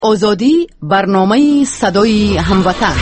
آزادی، برنامه صدای هموطن.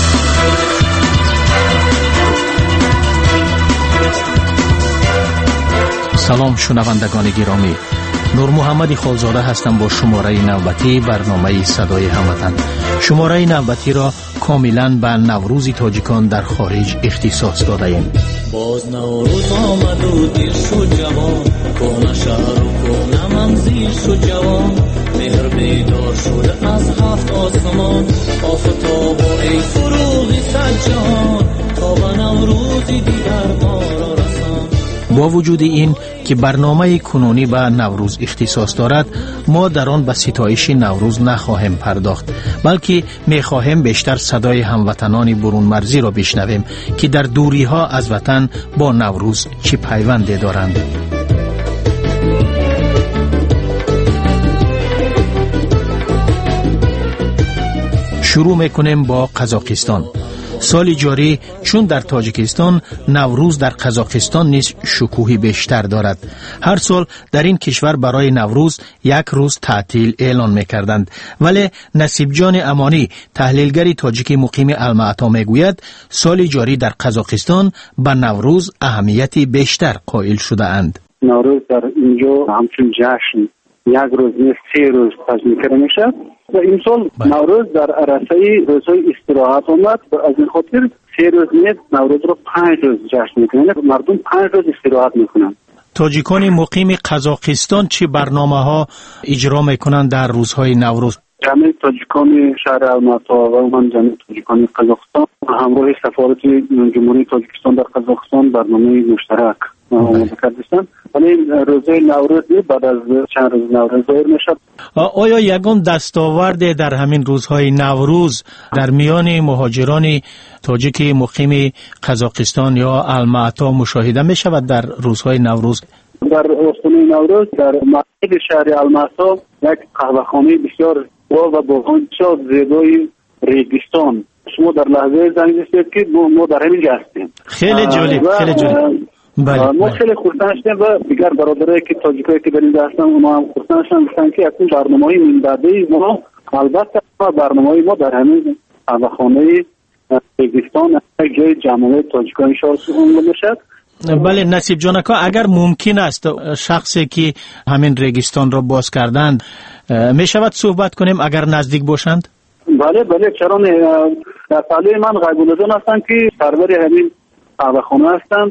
سلام شنوندگان گرامی، نور محمد خالزاده هستم با شماره نوبتی برنامه صدای هموطن. شماره نوبتی را کاملا به نوروز تاجیکان در خارج اختصاص داده ایم. باز نوروز آمد و دیر شد جوان، کهنه شهر و کهنه منزل شد جوان، مهر بیدار شده از هفت آسمان، آفتاب و ای فروغ صد جهان، تا به نوروزی دیگر ما را رسان. با وجود این که برنامه کنونی به نوروز اختصاص دارد، ما در آن به ستایش نوروز نخواهیم پرداخت، بلکه می‌خواهیم بیشتر صدای هموطنان برون مرزی را بشنویم که در دوری ها از وطن با نوروز چه پیوندی دارند. شروع میکنیم با قزاقستان. سال جاری چون در تاجیکستان، نوروز در قزاقستان نیز شکوهی بیشتر دارد. هر سال در این کشور برای نوروز یک روز تعطیل اعلان میکردند، ولی نصیب جان امانی، تحلیلگر تاجیک مقیم المعطا میگوید سال جاری در قزاقستان به نوروز اهمیتی بیشتر قائل شده اند. نوروز در اینجا همچون جشن یک روز نیست 3 روز تجمیع کرده میشه و این سال نوروز در عرصه روزهای استراحت آمد و از این خاطر 3 روز نیست نوروز رو 5 روز جشن میکنن، مردم 5 روز استراحت میکنن. تاجیکان مقیم قزاقستان چه برنامه ها اجرا میکنن در روزهای نوروز؟ جمعی تاجیکان شهر المعطا و من جمعی تاجیکان قزاقستان همراه سفارت جمهوری تاجیکستان در قزاقستان برنامه مشترک آماده کردن. ولی روزهای نوروز بعد از چند روز نوروز ظاهر میشد. آیا یگان دستاورد در همین روزهای نوروز در میان مهاجران تاجیک مقیم قزاقستان یا المعطا مشاهده می شود در روزهای نوروز؟ در استان نوروز در مرکز شهر المعطا یک قهوه‌خانه بسیار و بسیار زیبای ریگستان، شما در لحظه زنگ زدید که ما در همینجا هستیم. خیلی جالب، خیلی جالب. ما خیلی خوشحال هستیم و دیگر برادرایی که تاجیکایی که در اینجا هستن اونا هم خوشحال هستن که اکنون برنامه‌های منبعدی ما البته برنامه‌های ما در همین قهوه‌خانه ریگستان جای جمعیت تاجیکان شهر میشد. بله نصیب جانکا، اگر ممکن است شخصی که همین ریگستان را باز کردند می شود صحبت کنیم اگر نزدیک باشند؟ بله چرا نه. در پهلوی من غیب‌الله جان هستن که سرور همین قهوه‌خانه هستند.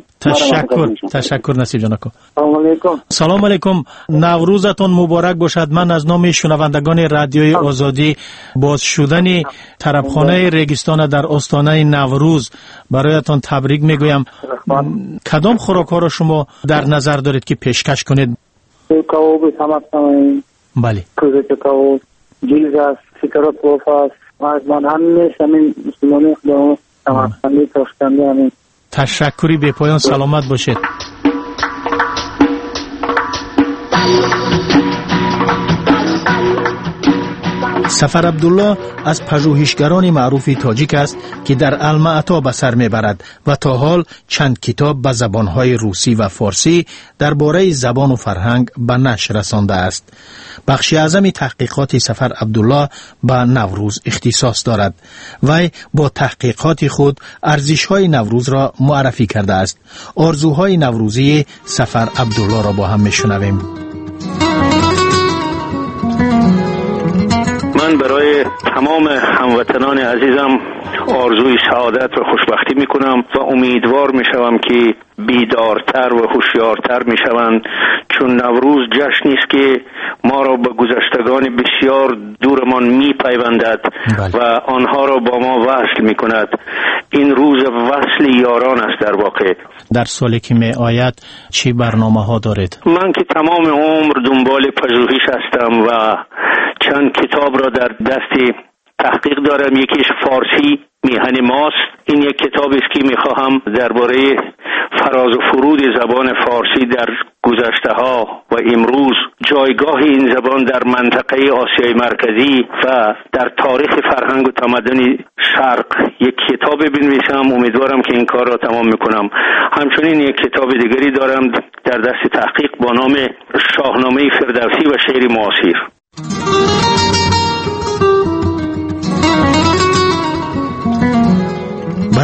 تشکر نصیب جانکا. سلام علیکم. سلام علیکم، نوروزتون مبارک باشد. من از نام شنوندگان رادیوی آزادی باز شدن طربخانه ریگستان در آستانه نوروز برایتان تبریک میگویم. کدام خوراک‌ها را شما در نظر دارید که پیشکش کنید؟ کباب سمک، بله کوزه کباب، جیلز است، سیکارات گوف است. از من همین مسلمانی خدا سمک‌خندی تاشکندی همین. تشکری به پایان، سلامت باشید. سفر عبدالله از پژوهشگران معروف تاجیک است که در المعطا به سر میبرد و تا حال چند کتاب به زبانهای روسی و فارسی درباره زبان و فرهنگ به نشر رسانده است. بخش اعظم تحقیقات سفر عبدالله به نوروز اختصاص دارد. وی با تحقیقات خود ارزش‌های نوروز را معرفی کرده است. آرزوهای نوروزی سفر عبدالله را با هم میشنویم. من برای تمام هموطنان عزیزم آرزوی سعادت و خوشبختی میکنم و امیدوار میشوم که بیدارتر و هوشیارتر میشوند، چون نوروز جشنی است که ما را به گذشتگان بسیار دورمان میپیوندد و آنها را با ما وصل میکند. این روز وصل یاران است. در واقع در سالی که می آید چی برنامه ها دارید؟ من که تمام عمر دنبال پژوهش هستم و چند کتاب را در دست تحقیق دارم. یکیش فارسی میهن ماست. این یک کتابی است که میخواهم درباره فراز و فرود زبان فارسی در گذشته ها و امروز، جایگاه این زبان در منطقه آسیای مرکزی و در تاریخ فرهنگ و تمدن شرق یک کتاب بنویسم. امیدوارم که این کار را تمام میکنم. همچنین یک کتاب دیگری دارم در دست تحقیق با نام شاهنامه فردوسی و شعر معاصر.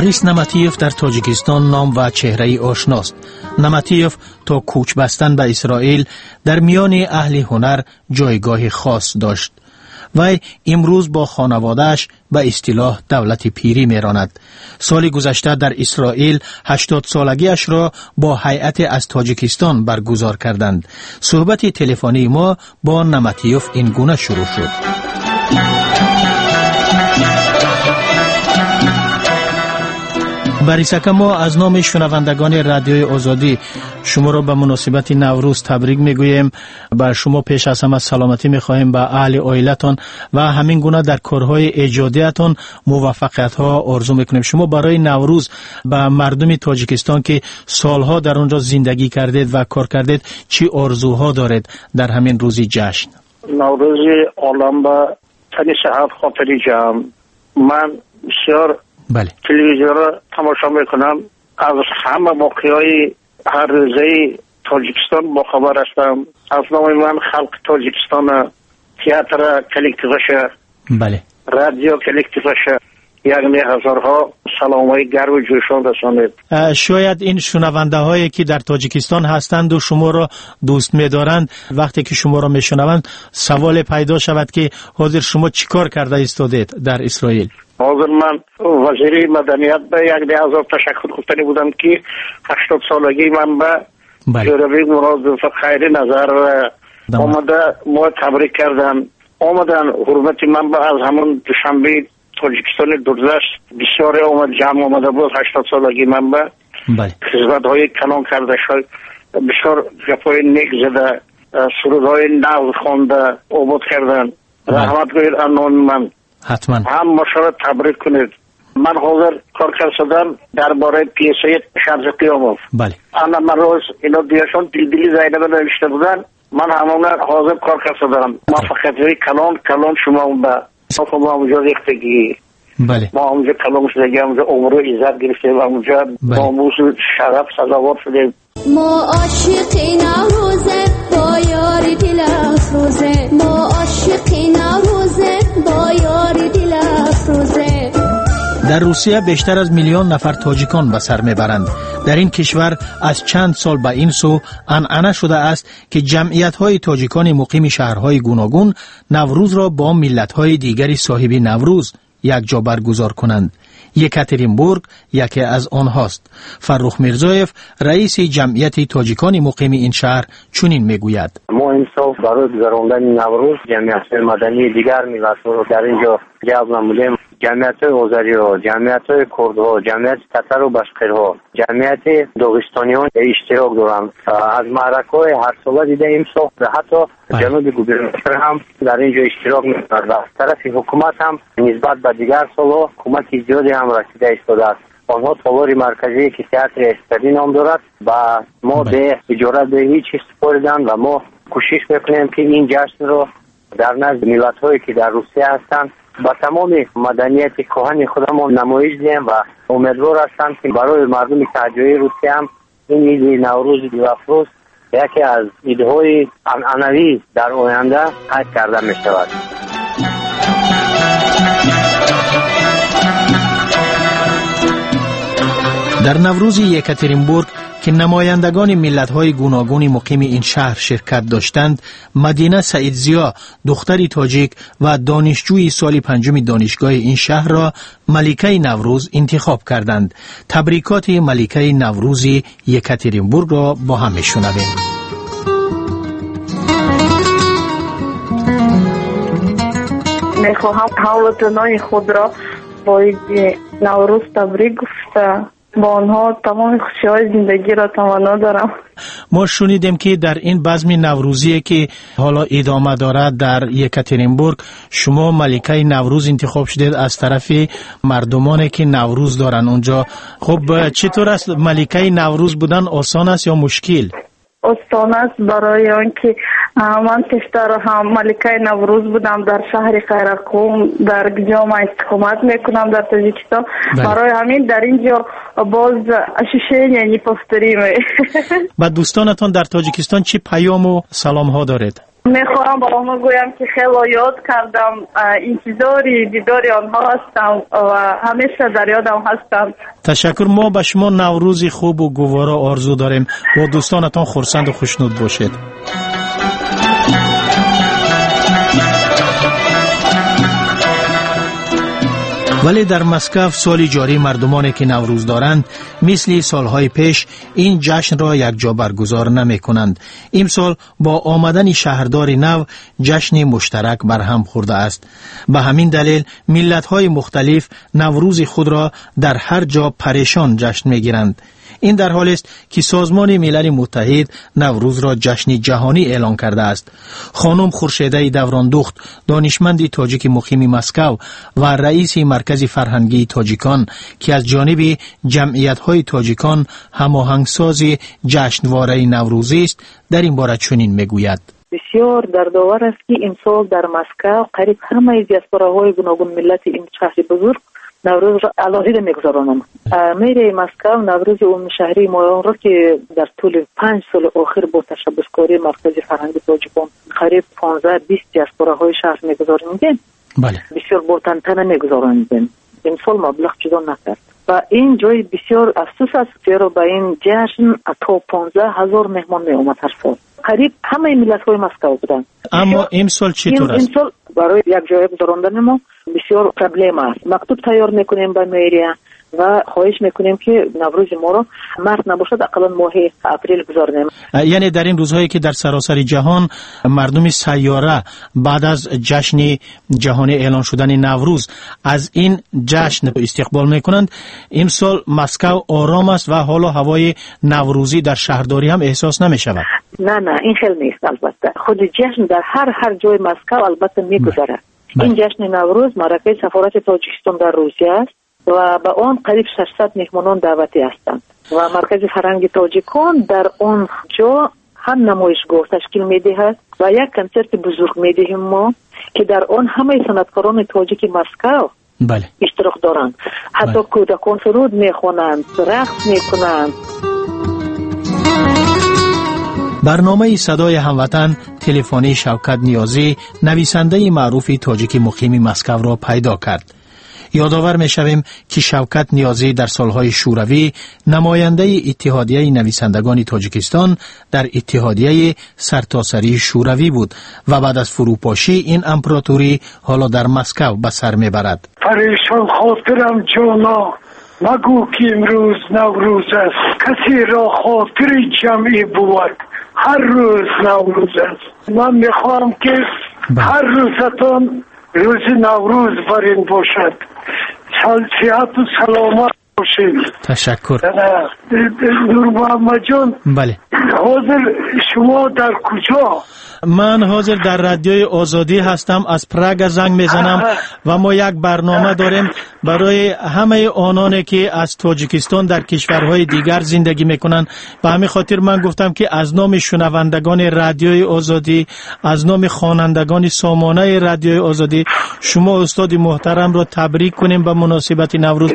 باریس نمتیف در تاجیکستان نام و چهره آشناست. نمتیف تا کوچ بستن به اسرائیل در میان اهل هنر جایگاه خاص داشت. وی امروز با خانوادهش به اصطلاح دولت پیری میراند. سال گذشته در اسرائیل 80 سالگیش را با هیئت از تاجیکستان برگزار کردند. صحبت تلفنی ما با نمتیف این گونه شروع شد. باریسک، ما از نام شنوندگان رادیوی آزادی شما را به مناسبت نوروز تبریک میگوییم. بر شما پیش از همه سلامتی میخواهیم، به اهل عائلتان و همین گونه در کارهای ایجادیتان موفقیت ها آرزو میکنیم. شما برای نوروز به مردم تاجیکستان که سالها در اونجا زندگی کردید و کار کردید چی آرزوها دارید در همین روزی جشن؟ نوروز عالم با تنی صحت خاطری جمع. من بسیار تلویزیون را تماشا میکنم، از همه واقعهای هر روزه تاجیکستان با خبر هستم. از نام من خلق تاجیکستان، تئاتر کلکتیوش، رادیو کلکتیوش، یعنی هزارها سلامای گرم و جوشان رسانید. شاید این شنونده هایی که در تاجیکستان هستند و شما را دوست می‌دارند وقتی که شما را میشنوند سوال پیدا شود که حاضر شما چیکار کرده ایستادید در اسرائیل؟ حاضر من وزیر مدنیت به یک ازار تشکر گفتنی بودم که 80 سالگی من به جوری مراد خیر نظر آمده ما تبریک کردن. آمدن حرمت من به از همون دوشنبه تاجیکستان دوردست بسیار آمد جمع آمده بود. 80 سالگی من به خدمت های کلان کرده شد، بسیار گپای نیک زده، سرودهای نو خوانده آباد کردن. رحمت گوید انان من حتما هم مشاور تبریک کنید. من حاضر کار کردم درباره پیسه شمس قیامت. انا من روز اینا دیاشون دلی زینب نوشته بودن، من همون حاضر کار کردم. موفقیت کلان شما اون به ما اونجا ریختگی، ما اونجا کلام شدگی، اونجا عمر و عزت گرفتیم، اونجا ناموس و شرف سزاوار شدیم. ما عاشقی نوروزه با یاری دل افروزه، ما عاشقی نوروزه با یاری دل افروزه. در روسیه بیشتر از میلیون نفر تاجیکان به سر میبرند. در این کشور از چند سال به این سو عنعنه شده است که جمعیت‌های تاجیکان مقیم شهرهای گوناگون نوروز را با ملت‌های دیگری صاحب نوروز یک جا برگزار کنند. یکاترینبورگ یکی از آنهاست. فرخ میرزایف رئیس جمعیت تاجیکان مقیم این شهر چنین میگوید: ما امسال برای گذراندن نوروز جمعیت مدنی دیگر ملت‌ها را در اینجا جلب نمودیم. جمعیت آذری‌ها، جمعیت کردها، جمعیت تتر و بشقیرها، جمعیت داغستانیان اشتراک دارند. از معرکه‌های هر ساله دیده امسال حتی جناب گوبرناتور هم در اینجا اشتراک می‌کند و از طرف حکومت هم نسبت به دیگر سال‌ها کمک زیادی هم رسیده ایستاده است. آنها تالار مرکزی که تئاتر استادی نام دارد و ما به اجاره به هیچ چیز سپردن و ما کوشش می‌کنیم که این جشن را در نزد ملت‌هایی که در روسیه هستند با تمام مدنیت کهن خودمون نمایش دهیم و امیدوار هستم که برای مردم تاجیک روسیه هم این عید نوروز دیوافروز یکی از عیدهای عنعنوی در آینده حد کرده می شود. در نوروز یکاترینبورگ که نمایندگان ملت‌های گوناگون مقیم این شهر شرکت داشتند، مدینه سعیدزیا دختری تاجیک و دانشجوی سال 5 دانشگاه این شهر را ملکه نوروز انتخاب کردند. تبریکات ملکه نوروز یکاترینبورگ را با هم میشنویم. میخواهم هموطنان خود را با نوروز تبریک گفته با آنها تمام خوشی‌های زندگی را تمنا دارم. ما شنیدیم که در این بزم نوروزی که حالا ادامه دارد در یکاترینبورگ شما ملکه نوروز انتخاب شدید از طرف مردمانی که نوروز دارن اونجا. خب چطور است ملکه نوروز بودن؟ آسان است یا مشکل؟ آسان است برای آنکه من پیشتر هم ملکه نوروز بودم در شهر خیرقوم در جامعه استقامت میکنم در تاجیکستان. برای همین در اینجا باز اشوشینی پفتریم. با دوستانتان در تاجیکستان چی پیام و سلام ها دارید؟ میخواهم با آنها گویم که خیلی یاد کردم، انتظاری دیداری آنها هستم و همیشه در یادم هستم. تشکر. ما به شما نوروزی خوب و گوارا آرزو داریم. با دوستانتان خرسند و خوشنود باشید. ولی در مسکو سال جاری مردمانی که نوروز دارند مثل سالهای پیش این جشن را یک جا برگزار نمی کنند. این سال با آمدن شهردار نو جشن مشترک برهم خورده است. به همین دلیل ملت‌های مختلف نوروز خود را در هر جا پریشان جشن می گیرند. این در حالی است که سازمان ملل متحد نوروز را جشن جهانی اعلان کرده است. خانم خورشیده دوراندخت، دانشمند تاجیک مقیم مسکو و رئیس مرکز فرهنگی تاجیکان که از جانب جمعیت‌های تاجیکان هماهنگساز جشنواره نوروزی است، در این باره چنین میگوید: بسیار دردآور است که امسال در مسکو قریب همه دیاسپوراهای گوناگون ملت این شهر بزرگ نوروز را علاهیده میگذرانند. میر مسکو نوروز عمومی شهری مایان را که در طول 5 سال آخر با تشبسکاری مرکز فرهنگی تاجیکان قریب 15-20 دیاسپوراهای شهر میگذراندیم، بله، بسیار با تنطنه میگذراندیم. امسال مبلغ جدا نکرد و این جای بسیار افسوس است، زیرا به این جشن تا 15,000 مهمان می اومد هر سال. قریب همه ملت‌های مسکو بودند. اما امسال چطور است؟ امسال برای یک جای گذراندن ما بسیار پرابلم است. مکتوب تیار میکنیم به میریا و خواهش میکنیم که نوروز ما را مارس نباشد، اقلا ماه اپریل گذارنیم. یعنی در این روزهایی که در سراسر جهان مردم سیاره بعد از جشن جهانی اعلان شدن نوروز از این جشن استقبال میکنند، امسال مسکو آرام است و حالا هوای نوروزی در شهرداری هم احساس نمیشود. نه این خیلی نیست. البته خود جشن در هر جای مسکو البته میگذره. این جشن نوروز مرکز سفارت تاجیکستان در روسیه است و به آن قریب 600 مهمانان دعوتی هستند و مرکز فرهنگی تاجیکان در آن جا هم نمایشگاه تشکیل میدهد و یک کنسرت بزرگ میدهیم ما که در آن همه صنعتکاران تاجیک مسکو بله اشتراک دارند. حتی کودکان سرود میخوانند، رقص میکنند. برنامه صدای هموطن تلفنی شوکت نیازی، نویسنده معروف تاجیک مقیم مسکو را پیدا کرد. یادآور می‌شویم که شوکت نیازی در سالهای شوروی نماینده اتحادیه نویسندگان تاجیکستان در اتحادیه سرتاسری شوروی بود و بعد از فروپاشی این امپراتوری حالا در مسکو به سر میبرد. پریشان خاطرم جانا، مگو که امروز نوروز است. کسی را خاطر جمعی بود، هر روز نوروز است. من میخوام که هر روزتان روز نوروز برین باشد. صحت و سلامت باشید. تشکر. نور محمد جان، بله، حاضر شما در کجا؟ من حاضر در رادیوی آزادی هستم، از پراگ زنگ میزنم و ما یک برنامه داریم برای همه آنانی که از تاجیکستان در کشورهای دیگر زندگی میکنن. به همین خاطر من گفتم که از نام شنوندگان رادیوی آزادی، از نام خوانندگان سامانه رادیوی آزادی، شما استاد محترم را تبریک کنیم به مناسبت نوروز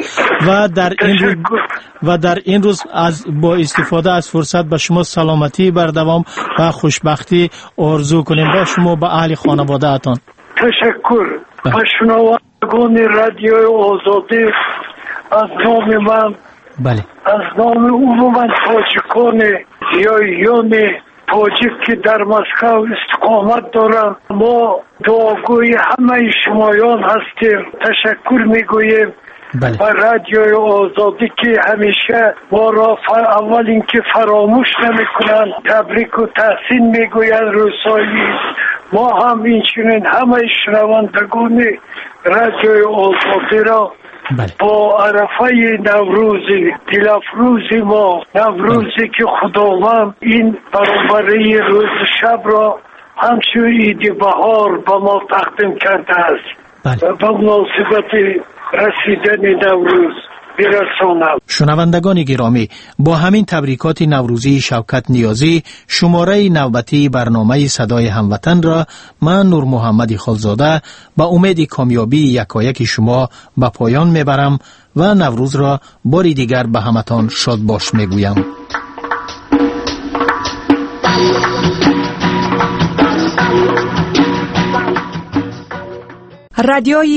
و در این روز با استفاده از فرصت به شما سلامتی بر دوام و خوشبختی آرزو کنیم با شما به اهل خانواده اتان. تشکر. به شنوندگان رادیوی آزادی از نام من، بله، از نام عموما تاجیکان یایان تاجیک که در مسکو استقامت دارم، ما دعاگوی همه شمایان هستیم. تشکر میگوییم بله. و رادیوی آزادی که همیشه ما را اول اینکه فراموش نمیکنن، تبریک و تحسین میگوین روزایی. ما هم اینچنین همه شنوندگان رادیوی آزادی را بله. با عرفه نوروزی دلافروزی ما، نوروزی که خداوند این برابری روز شب را همچون عید بهار به ما تقدیم کرده است. بله. و به مناسبت رسیدن نوروز برسانم. شنوندگان گرامی، با همین تبریکات نوروزی شوکت نیازی شماره نوبتی برنامه صدای هموطن را من نور محمد خالزاده به امید کامیابی یکایک شما به پایان میبرم و نوروز را باری دیگر به همتان شاد باش میگویم. رادیوی